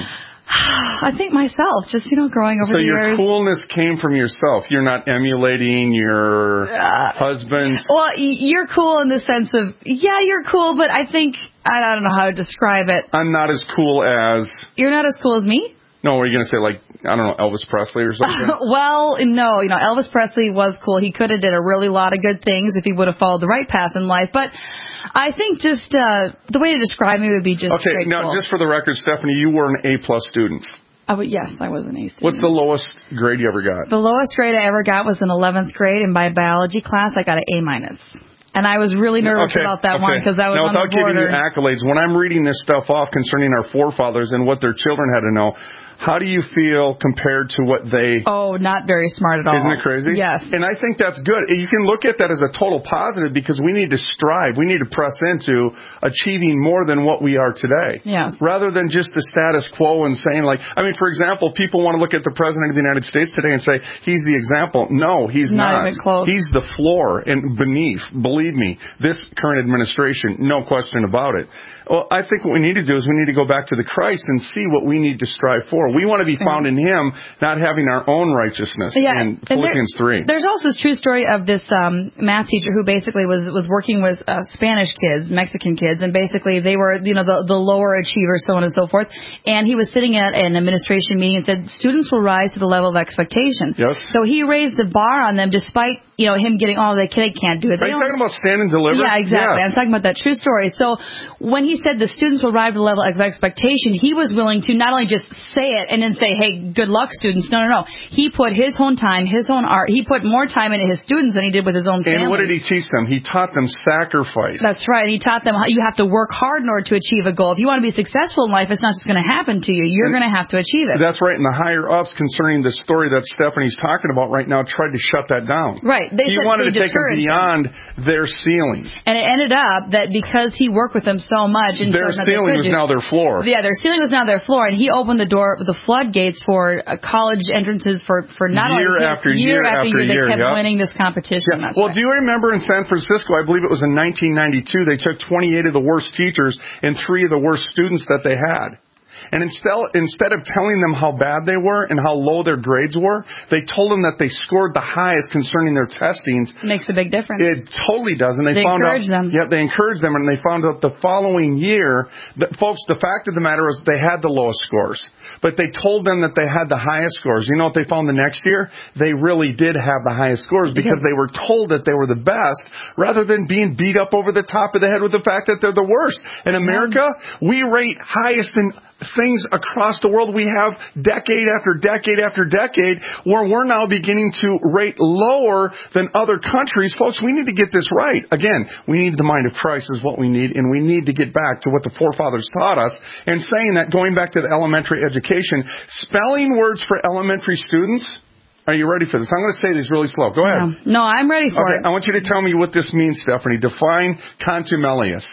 I think myself, just, growing over the years. So your coolness came from yourself. You're not emulating your husband. Well, you're cool in the sense of, yeah, you're cool, but I think, I don't know how to describe it. I'm not as cool as... You're not as cool as me? No, were you going to say, I don't know, Elvis Presley or something? Well, no. Elvis Presley was cool. He could have did a really lot of good things if he would have followed the right path in life. But I think just the way to describe me would be just okay, now, cool. Just for the record, Stephanie, you were an A-plus student. Yes, I was an A student. What's the lowest grade you ever got? The lowest grade I ever got was in 11th grade. In my biology class, I got an A-. And I was really nervous about that one because I was on the border. Now, without giving you accolades, when I'm reading this stuff off concerning our forefathers and what their children had to know, how do you feel compared to what they... Oh, not very smart at all. Isn't it crazy? Yes. And I think that's good. You can look at that as a total positive because we need to strive. We need to press into achieving more than what we are today. Yes. Rather than just the status quo and saying for example, people want to look at the President of the United States today and say, he's the example. No, he's not. Even close. He's the floor and beneath. Believe me, this current administration, no question about it. Well, I think what we need to do is we need to go back to the Christ and see what we need to strive for. We want to be found in Him, not having our own righteousness. Yeah. In Philippians 3. There's also this true story of this math teacher who basically was working with Spanish kids, Mexican kids, and basically they were, the lower achievers, so on and so forth. And he was sitting at an administration meeting and said, students will rise to the level of expectation. Yes. So he raised the bar on them despite, him getting, they can't do it. Are you talking about stand and deliver? Yeah, exactly. Yeah. I'm talking about that true story. So when he said the students will arrive at the level of expectation, he was willing to not only just say it and then say, hey, good luck, students. No. He put his own time, his own art. He put more time into his students than he did with his own family. And what did he teach them? He taught them sacrifice. That's right. And he taught them how you have to work hard in order to achieve a goal. If you want to be successful in life, it's not just going to happen to you. You're going to have to achieve it. That's right. And the higher-ups concerning the story that Stephanie's talking about right now tried to shut that down. Right. He wanted to take them beyond their ceiling. And it ended up that because he worked with them so much, and their ceiling was now their floor. Yeah, their ceiling was now their floor, and he opened the door, the floodgates for college entrances for not year only after year after year. They kept winning this competition. Yeah. Well, do you remember in San Francisco? I believe it was in 1992. They took 28 of the worst teachers and 3 of the worst students that they had. And instead of telling them how bad they were and how low their grades were, they told them that they scored the highest concerning their testings. It makes a big difference. It totally does. And they found encouraged them. Yeah, they encouraged them, and they found out the following year that, folks, the fact of the matter is they had the lowest scores. But they told them that they had the highest scores. You know what they found the next year? They really did have the highest scores because they were told that they were the best rather than being beat up over the top of the head with the fact that they're the worst. In America, we rate highest in things across the world. We have decade after decade after decade where we're now beginning to rate lower than other countries. Folks, we need to get this right. Again, we need the mind of Christ is what we need, and we need to get back to what the forefathers taught us. And saying that, going back to the elementary education, spelling words for elementary students. Are you ready for this? I'm going to say these really slow. Go ahead. No, I'm ready for it. I want you to tell me what this means, Stephanie. Define contumelious.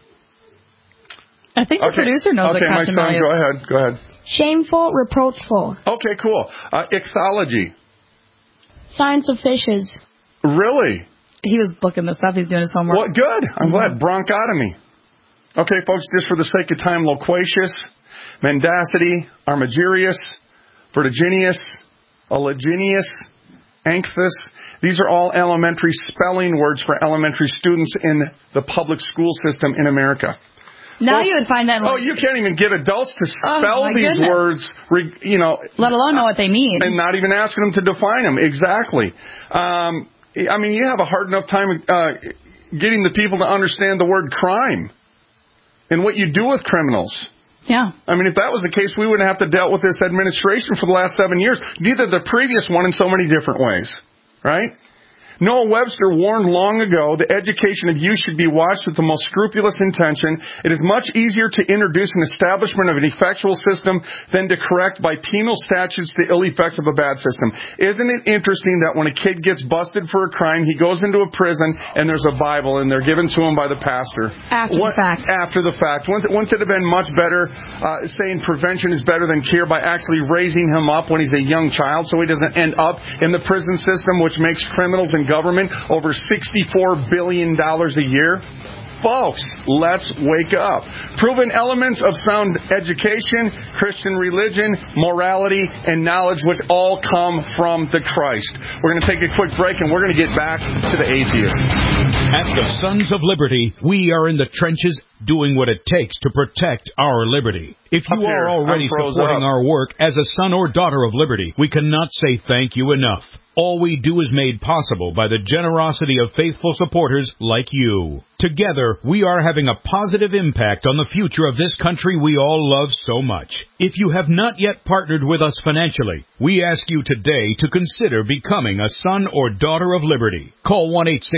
I think the producer knows what contumelious is. Okay, my son, go ahead. Shameful, reproachful. Okay, cool. Ichthyology. Science of fishes. Really? He was looking this up. He's doing his homework. Well, good. I'm glad. Bronchotomy. Okay, folks, just for the sake of time, loquacious, mendacity, armigerous, vertiginous, oliginious, anchthus. These are all elementary spelling words for elementary students in the public school system in America. Now you would find that... you can't even get adults to spell these words, let alone know what they mean. And not even asking them to define them. Exactly. You have a hard enough time getting the people to understand the word crime and what you do with criminals. Yeah. If that was the case, we wouldn't have to deal with this administration for the last 7 years. Neither the previous one in so many different ways. Right? Noah Webster warned long ago the education of youth should be watched with the most scrupulous intention. It is much easier to introduce an establishment of an effectual system than to correct by penal statutes the ill effects of a bad system. Isn't it interesting that when a kid gets busted for a crime, he goes into a prison and there's a Bible and they're given to him by the pastor? After the fact. After the fact. Wouldn't it have been much better saying prevention is better than cure by actually raising him up when he's a young child so he doesn't end up in the prison system, which makes criminals and government over $64 billion a year? Folks, let's wake up. Proven elements of sound education, Christian religion, morality, and knowledge which all come from the Christ. We're going to take a quick break, and we're going to get back to the atheists. At the Sons of Liberty, we are in the trenches doing what it takes to protect our liberty. If you are already supporting our work as a son or daughter of liberty, we cannot say thank you enough. All we do is made possible by the generosity of faithful supporters like you. Together, we are having a positive impact on the future of this country we all love so much. If you have not yet partnered with us financially, we ask you today to consider becoming a son or daughter of liberty. Call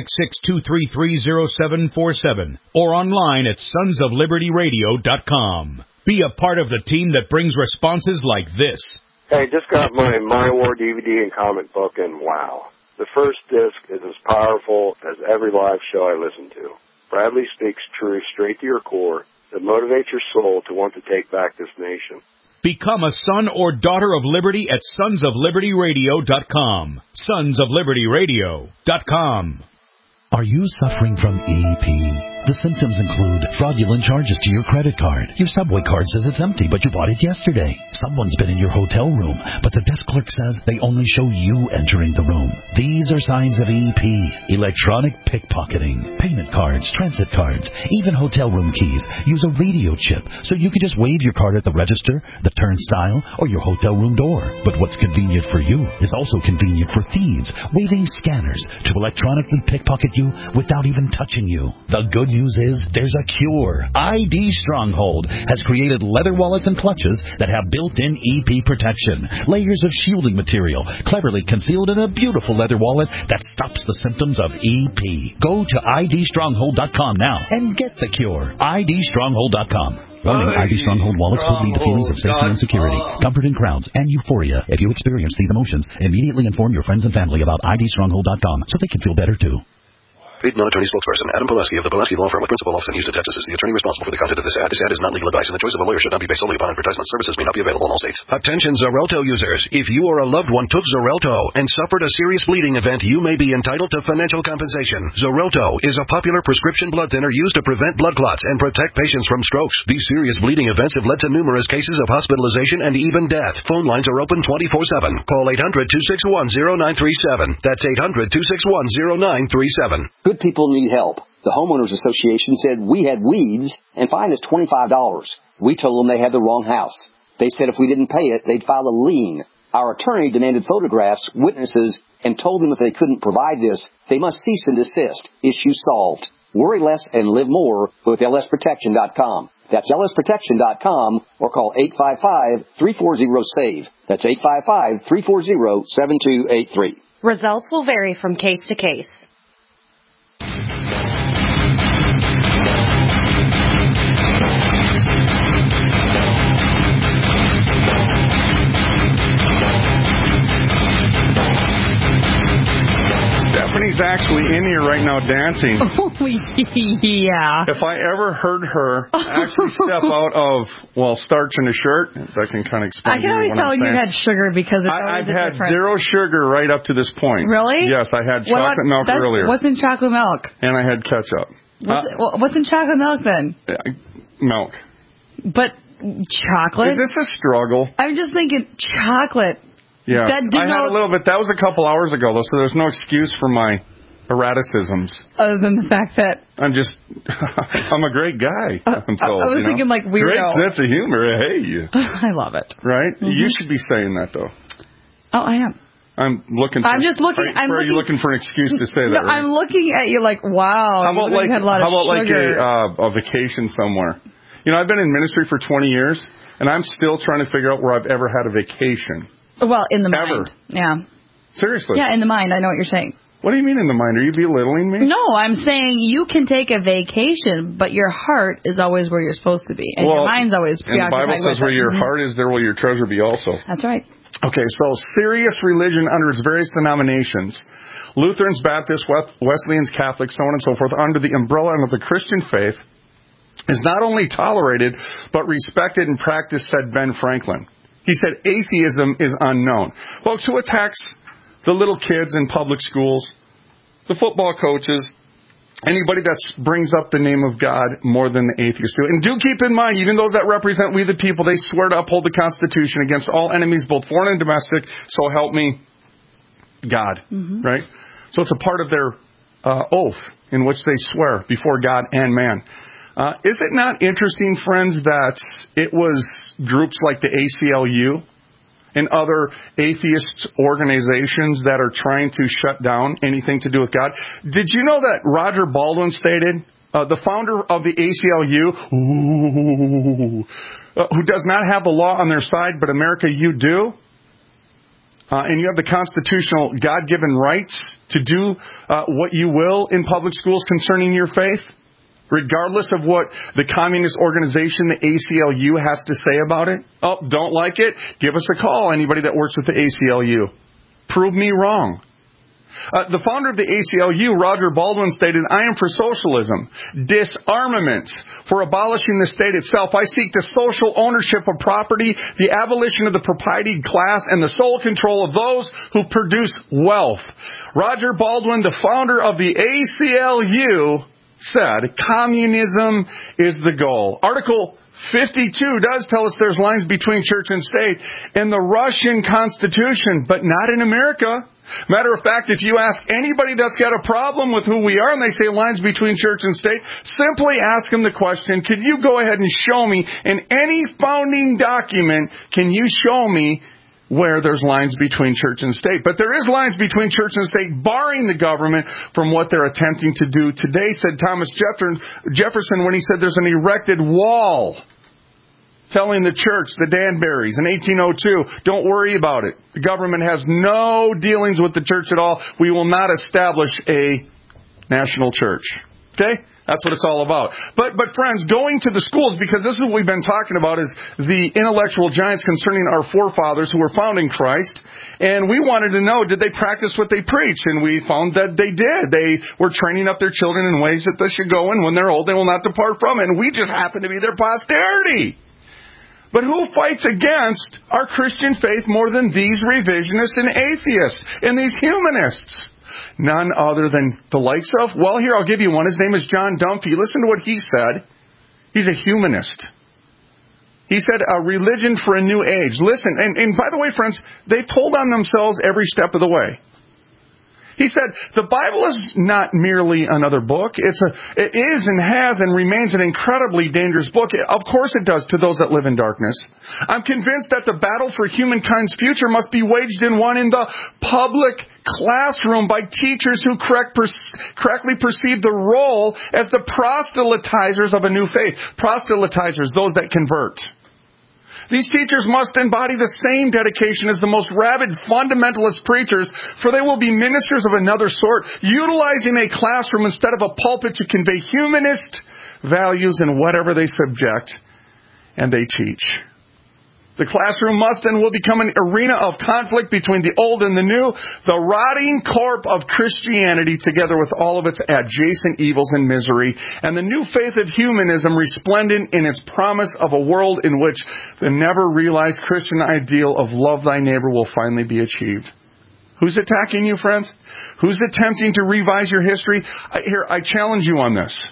1-866-233-0747 or online at sonsoflibertyradio.com. Be a part of the team that brings responses like this. Hey, just got my War DVD and comic book, and wow. The first disc is as powerful as every live show I listen to. Bradley speaks truth straight to your core that motivates your soul to want to take back this nation. Become a son or daughter of liberty at sonsoflibertyradio.com. Sonsoflibertyradio.com. Are you suffering from EP? The symptoms include fraudulent charges to your credit card. Your Subway card says it's empty, but you bought it yesterday. Someone's been in your hotel room, but the desk clerk says they only show you entering the room. These are signs of EP. Electronic pickpocketing. Payment cards, transit cards, even hotel room keys use a radio chip, so you can just wave your card at the register, the turnstile, or your hotel room door. But what's convenient for you is also convenient for thieves, waving scanners to electronically pickpocket you without even touching you. The good news is there's a cure. ID Stronghold has created leather wallets and clutches that have built-in EP protection, layers of shielding material cleverly concealed in a beautiful leather wallet that stops the symptoms of EP. Go to idstronghold.com now and get the cure. idstronghold.com. Warning, ID Stronghold wallets could lead to feelings of safety and security, comfort in crowds, and euphoria. If you experience these emotions, immediately inform your friends and family about idstronghold.com so they can feel better too. Paid non-attorney spokesperson Adam Pulaski of the Pulaski Law Firm with principal office in Houston, Texas is the attorney responsible for the content of this ad. This ad is not legal advice, and the choice of a lawyer should not be based solely upon advertisement. Services may not be available in all states. Attention Xarelto users. If you or a loved one took Xarelto and suffered a serious bleeding event, you may be entitled to financial compensation. Xarelto is a popular prescription blood thinner used to prevent blood clots and protect patients from strokes. These serious bleeding events have led to numerous cases of hospitalization and even death. Phone lines are open 24/7. Call 800-261-0937. That's 800-261-0937. Good people need help. The Homeowners Association said we had weeds and fined us $25. We told them they had the wrong house. They said if we didn't pay it, they'd file a lien. Our attorney demanded photographs, witnesses, and told them if they couldn't provide this, they must cease and desist. Issue solved. Worry less and live more with lsprotection.com. That's lsprotection.com or call 855-340-SAVE. That's 855-340-7283. Results will vary from case to case. Stephanie's actually in here right now dancing. Oh, yeah. If I ever heard her actually step out of, starch in a shirt, that can kind of explain. I can always tell you had sugar because it's always I've had zero sugar right up to this point. Really? Yes, I had chocolate milk earlier. What's in chocolate milk? And I had ketchup. What's in chocolate milk then? Milk. But chocolate? Is this a struggle? I'm just thinking chocolate. Yeah, I had a little bit. That was a couple hours ago, though, so there's no excuse for my erraticisms. Other than the fact that... I'm a great guy, I'm told. I was thinking like weirdo. Great sense of humor. Hey, I love it. Right? Mm-hmm. You should be saying that, though. Oh, I am. I'm looking for... I'm just looking... Are you looking for an excuse to say that, right? I'm looking at you like, wow, how about had a lot of sugar. A vacation somewhere? You know, I've been in ministry for 20 years, and I'm still trying to figure out where I've ever had a vacation. Well, in the mind. Yeah. Seriously? Yeah, in the mind. I know what you're saying. What do you mean in the mind? Are you belittling me? No, I'm saying you can take a vacation, but your heart is always where you're supposed to be. And your mind's always preoccupied. And the Bible says where your heart is, there will your treasure be also. That's right. Okay, so serious religion under its various denominations. Lutherans, Baptists, Wesleyans, Catholics, so on and so forth, under the umbrella of the Christian faith, is not only tolerated, but respected and practiced, said Ben Franklin. He said atheism is unknown. Folks, who attacks the little kids in public schools, the football coaches, Anybody that brings up the name of God more than the atheists do. And do keep in mind, even those that represent we the people, they swear to uphold the Constitution against all enemies, both foreign and domestic, so help me God. Right? So it's a part of their oath in which they swear before God and man. Is it not interesting, friends, that it was groups like the ACLU and other atheist organizations that are trying to shut down anything to do with God? Did you know that Roger Baldwin stated, the founder of the ACLU, who does not have the law on their side, but America, you do, and you have the constitutional God-given rights to do what you will in public schools concerning your faith, regardless of what the communist organization, the ACLU, has to say about it? Oh, don't like it? Give us a call, anybody that works with the ACLU. Prove me wrong. The founder of the ACLU, Roger Baldwin, stated, I am for socialism, disarmament, for abolishing the state itself. I seek the social ownership of property, the abolition of the proprietary class, and the sole control of those who produce wealth. Roger Baldwin, the founder of the ACLU, said, communism is the goal. Article 52 does tell us there's lines between church and state in the Russian Constitution, but not in America. Matter of fact, if you ask anybody that's got a problem with who we are and they say lines between church and state, simply ask them the question, could you go ahead and show me in any founding document, can you show me where there's lines between church and state? But there is lines between church and state, barring the government from what they're attempting to do today, said Thomas Jefferson when he said there's an erected wall telling the church, the Danburys, in 1802, don't worry about it. The government has no dealings with the church at all. We will not establish a national church. Okay? That's what it's all about. But friends, going to the schools, because this is what we've been talking about, is the intellectual giants concerning our forefathers who were founding Christ. And we wanted to know, did they practice what they preach? And we found that they did. They were training up their children in ways that they should go, and when they're old, they will not depart from it. And we just happen to be their posterity. But who fights against our Christian faith more than these revisionists and atheists and these humanists? None other than the likes of, well, here, I'll give you one. His name is John Dunphy. Listen to what he said. He's a humanist. He said, a religion for a new age. Listen, and by the way, friends, they've told on themselves every step of the way. He said, the Bible is not merely another book. It is and has and remains an incredibly dangerous book. Of course it does to those that live in darkness. I'm convinced that the battle for humankind's future must be waged in the public classroom by teachers who correctly perceive the role as the proselytizers of a new faith. Proselytizers, those that convert. These teachers must embody the same dedication as the most rabid fundamentalist preachers, for they will be ministers of another sort, utilizing a classroom instead of a pulpit to convey humanist values in whatever they subject and they teach. The classroom must and will become an arena of conflict between the old and the new, the rotting corpse of Christianity together with all of its adjacent evils and misery, and the new faith of humanism resplendent in its promise of a world in which the never-realized Christian ideal of love thy neighbor will finally be achieved. Who's attacking you, friends? Who's attempting to revise your history? I challenge you on this.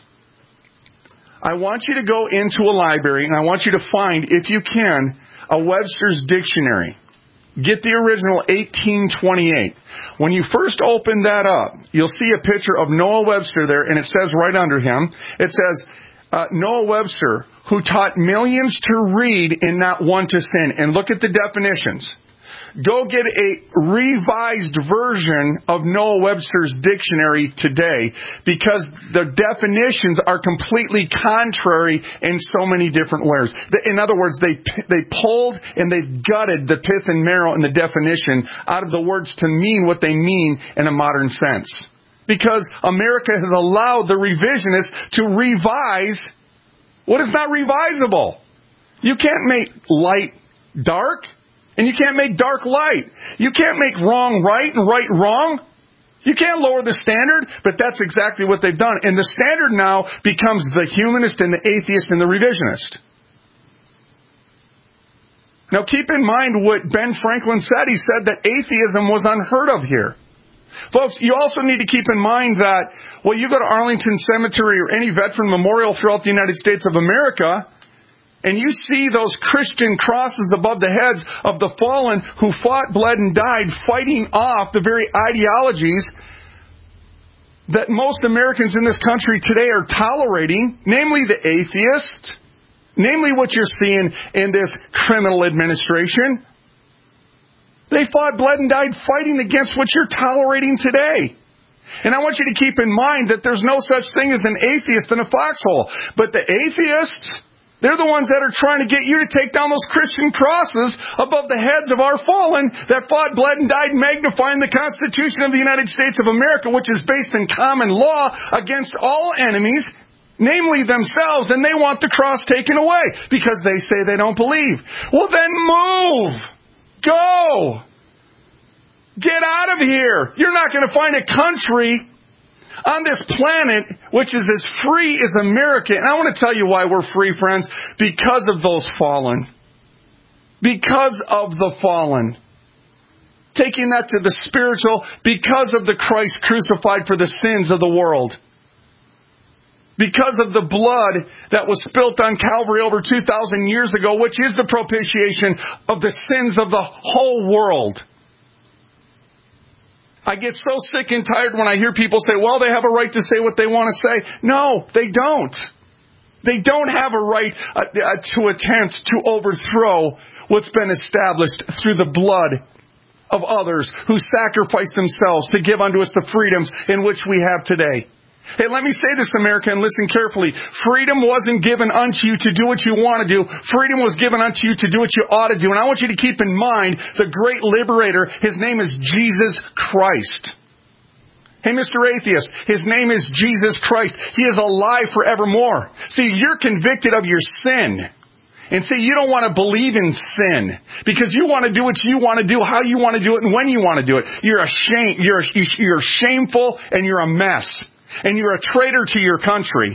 I want you to go into a library, and I want you to find, if you can, a Webster's Dictionary. Get the original 1828. When you first open that up, you'll see a picture of Noah Webster there, and it says right under him, it says, Noah Webster, who taught millions to read and not one to sin. And look at the definitions. Go get a revised version of Noah Webster's dictionary today, because the definitions are completely contrary in so many different ways. In other words, they pulled and they gutted the pith and marrow in the definition out of the words to mean what they mean in a modern sense. Because America has allowed the revisionists to revise what is not revisable. You can't make light dark. And you can't make dark light. You can't make wrong right and right wrong. You can't lower the standard, but that's exactly what they've done. And the standard now becomes the humanist and the atheist and the revisionist. Now keep in mind what Ben Franklin said. He said that atheism was unheard of here. Folks, you also need to keep in mind that, well, you go to Arlington Cemetery or any veteran memorial throughout the United States of America, and you see those Christian crosses above the heads of the fallen who fought, bled, and died fighting off the very ideologies that most Americans in this country today are tolerating, namely the atheist, namely what you're seeing in this criminal administration. They fought, bled, and died fighting against what you're tolerating today. And I want you to keep in mind that there's no such thing as an atheist in a foxhole. But the atheists, they're the ones that are trying to get you to take down those Christian crosses above the heads of our fallen that fought, bled, and died magnifying the Constitution of the United States of America, which is based in common law against all enemies, namely themselves, and they want the cross taken away because they say they don't believe. Well, then move! Go! Get out of here! You're not going to find a country on this planet which is as free as America. And I want to tell you why we're free, friends. Because of those fallen. Because of the fallen. Taking that to the spiritual, because of the Christ crucified for the sins of the world. Because of the blood that was spilt on Calvary over 2,000 years ago, which is the propitiation of the sins of the whole world. I get so sick and tired when I hear people say, well, they have a right to say what they want to say. No, they don't. They don't have a right to attempt to overthrow what's been established through the blood of others who sacrificed themselves to give unto us the freedoms in which we have today. Hey, let me say this, America, and listen carefully. Freedom wasn't given unto you to do what you want to do. Freedom was given unto you to do what you ought to do. And I want you to keep in mind the great liberator. His name is Jesus Christ. Hey, Mr. Atheist, his name is Jesus Christ. He is alive forevermore. See, you're convicted of your sin. And see, you don't want to believe in sin because you want to do what you want to do, how you want to do it, and when you want to do it. You're ashamed. You're shameful, and you're a mess. And you're a traitor to your country.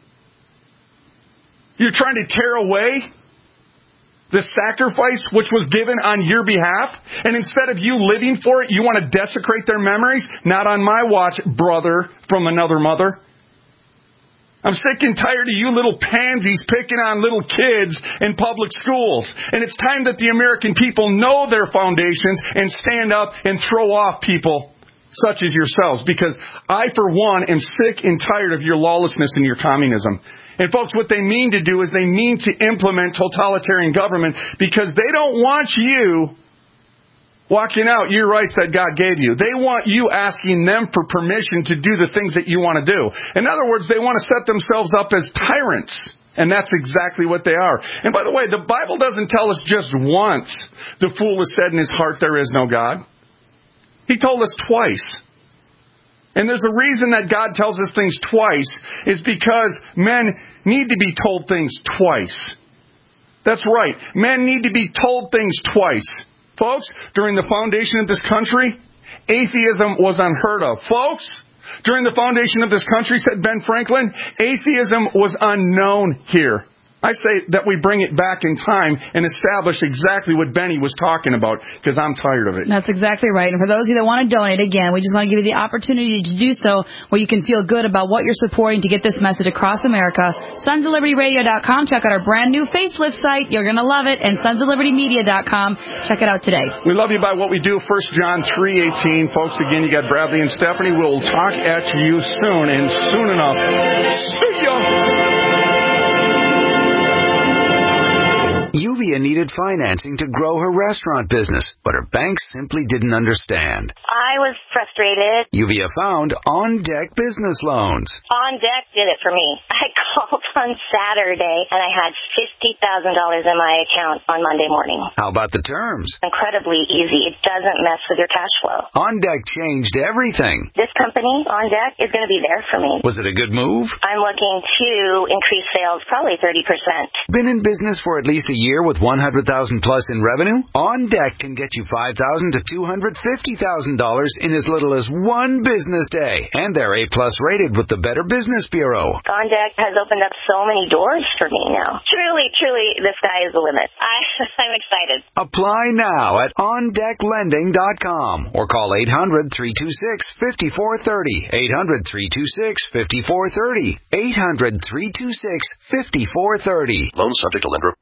You're trying to tear away the sacrifice which was given on your behalf. And instead of you living for it, you want to desecrate their memories? Not on my watch, brother from another mother. I'm sick and tired of you little pansies picking on little kids in public schools. And it's time that the American people know their foundations and stand up and throw off people such as yourselves, because I, for one, am sick and tired of your lawlessness and your communism. And folks, what they mean to do is they mean to implement totalitarian government because they don't want you walking out your rights that God gave you. They want you asking them for permission to do the things that you want to do. In other words, they want to set themselves up as tyrants. And that's exactly what they are. And by the way, the Bible doesn't tell us just once the fool has said in his heart there is no God. He told us twice. And there's a reason that God tells us things twice is because men need to be told things twice. That's right. Men need to be told things twice. Folks, during the foundation of this country, atheism was unheard of. Folks, during the foundation of this country, said Ben Franklin, atheism was unknown here. I say that we bring it back in time and establish exactly what Benny was talking about, because I'm tired of it. That's exactly right. And for those of you that want to donate, again, we just want to give you the opportunity to do so where you can feel good about what you're supporting to get this message across America. SonsOfLibertyRadio.com. Check out our brand new facelift site. You're going to love it. And SonsOfLibertyMedia.com. Check it out today. We love you by what we do. 1 John 3:18. Folks, again, you got Bradley and Stephanie. We'll talk at you soon, and soon enough. See ya! Yuvia needed financing to grow her restaurant business, but her bank simply didn't understand. I was frustrated. Yuvia found On Deck Business Loans. On Deck did it for me. I called on Saturday, and I had $50,000 in my account on Monday morning. How about the terms? Incredibly easy. It doesn't mess with your cash flow. On Deck changed everything. This company, On Deck, is going to be there for me. Was it a good move? I'm looking to increase sales probably 30%. Been in business for at least a year with 100,000 plus in revenue? On Deck can get you $5,000 to $250,000 in as little as one business day. And they're A-plus rated with the Better Business Bureau. On Deck has opened up so many doors for me now. Truly, the sky is the limit. I'm excited. Apply now at OnDeckLending.com or call 800-326-5430. 800-326-5430. 800-326-5430. Loan subject to lender.